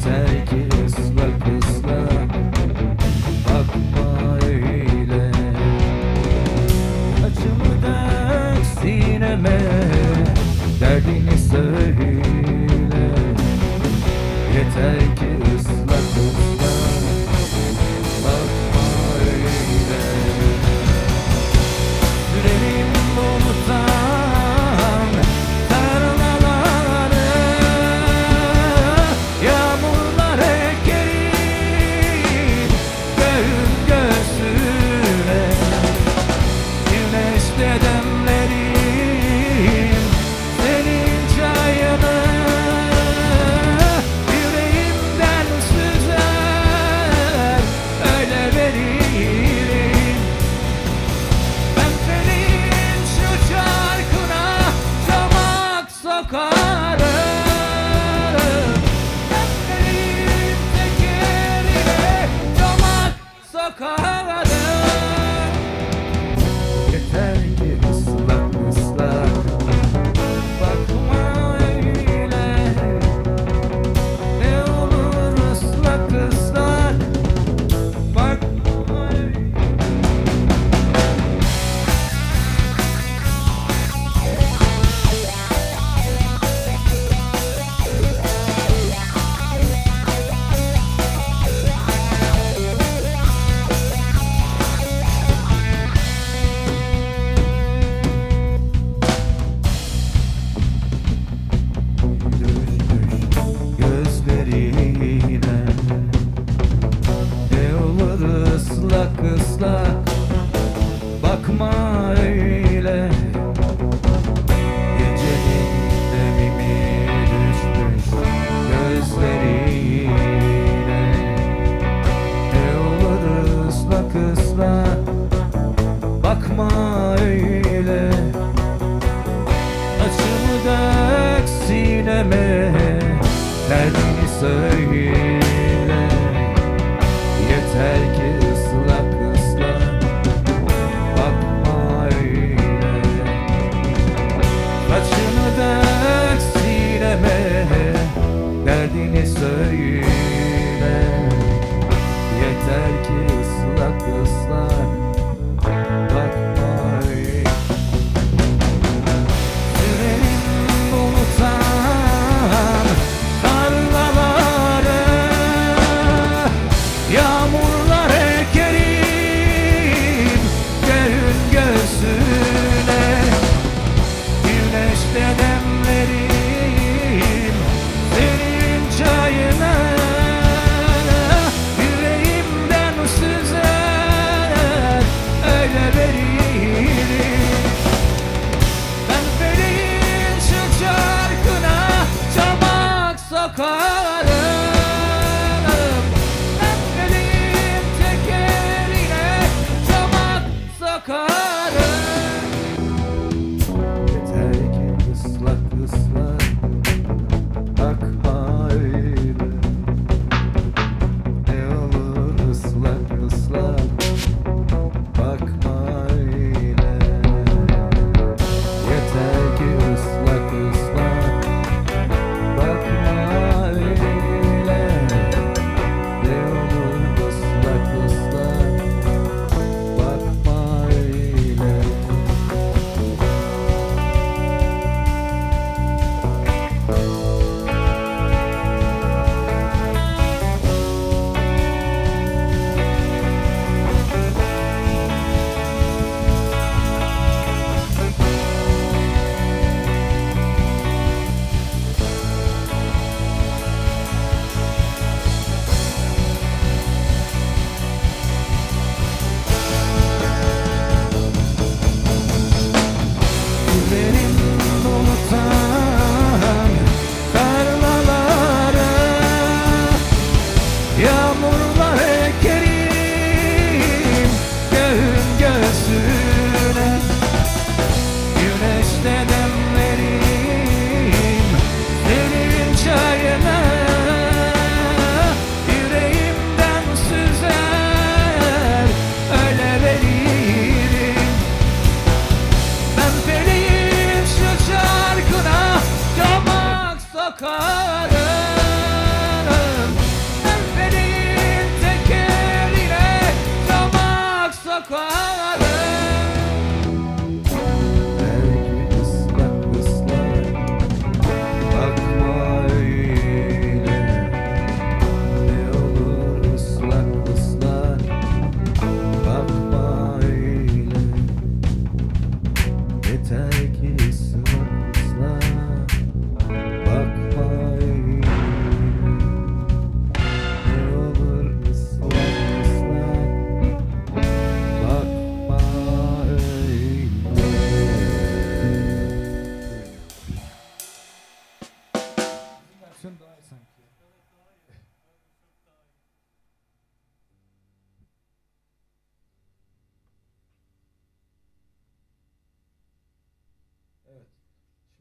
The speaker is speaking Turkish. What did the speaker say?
Yeter ki ıslak ıslak bakma öyle. Acımı dök sineme, derdini söyle. Yeter ki ıslak ıslak bakma öyle. Sürerim buluttan tarlaları, yağmurlar ekerim göğün göğsüne. Güneşte demlerim senin çayını, yüreğimden süzer öyle veririm. Ben senin şu çarkına çomak sokarım. Ben senin tekerine çomak sokarım. Yeter ki ıslak ıslak bakma öyle. Ne olur ıslak ıslak bakma öyle. Gözlerine ne olur ıslak ıslak bakma öyle. Gecenin demimi düşmüş gözlerine ne olur ıslak ıslak bakma öyle. Acımı dök sineme, derdini söyle. Yeter ki ıslak ıslak bakma öyle. Saçını dök sineme, derdini söyle. Yeter ki ıslak ıslak bakma öyle. Sürerim buluttan tarlaları, yağmurlar ekerim göğün göğsüne. Güneşte demlerim senin çayına, yüreğimden süzer öyle veririm. Ben senin şu çarkına çomak sokarım. Ben senin tekerine çomak sokarım. Yeter ki ıslak ıslak bakma öyle. Ne olur ıslak ıslak bakma öyle. Yeter ki ıslak ıslak bakma öyle. Ne olur ıslak ıslak bakma öyle. Benim bulutan tarlalara, yağmur